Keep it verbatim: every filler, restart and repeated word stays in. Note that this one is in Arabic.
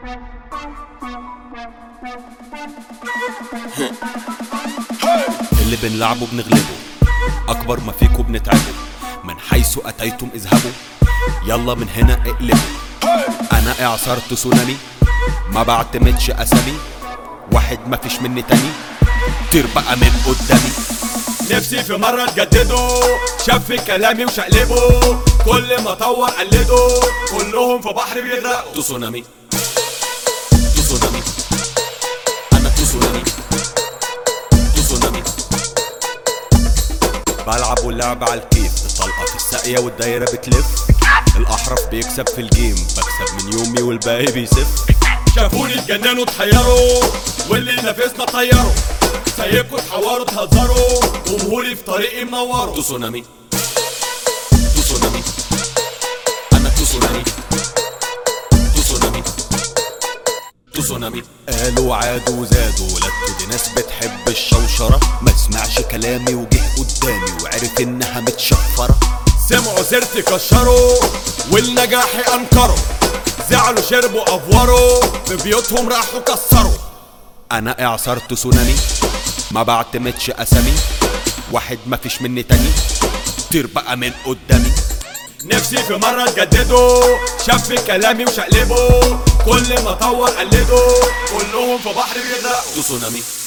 اللي بنلعبه بنغلبه، اكبر ما فيكو بنتعبه، من حيث اتيتم اذهبوا، يلا من هنا اقلبوا. انا اعصار تسونامي، ما بعتمدش اسامي، واحد ما فيش مني تاني، طير بقى من قدامي. نفسي في مرة تجدده، شاف كلامي وشقلبه، كل ما اطور قلده، كلهم في بحر بيغرقوا. تسونامي تسونامي، انا تسونامي تسونامي، بلعب واللعب على الكيف، الطلقة في الساقية والدايرة بتلف، الأحرف بيكسب في الجيم، بكسب من يومي والباقي بيسف. شافوني اتجننوا اتحيروا، واللي نافسنا طيروا، سايبكوا تحوروا تهزروا، جمهوري في طريقي منوروا. تسونامي تسونامي، أنا تسونامي تسونامي تسونامي. قالوا عادوا وزادوا، ولادكوا دي ناس بتحب الشوشرة، ما سمعش كلامي وجه قدامي وعرف إنها متشفرة. سمعوا سيرتي كشروا، والنجاحي أنكروا، زعلوا شربوا أفوروا، في بيوتهم راحوا كسروا. انا اعصار تسونامي، ما بعتمدش اسامي، واحد ما فيش مني تاني، طير بقى من قدامي. نفسي في مرة تجدده، شاف كلامي وشقلبه، كل ما اطور قلده، كلهم في بحر بيغرقوا. تسونامي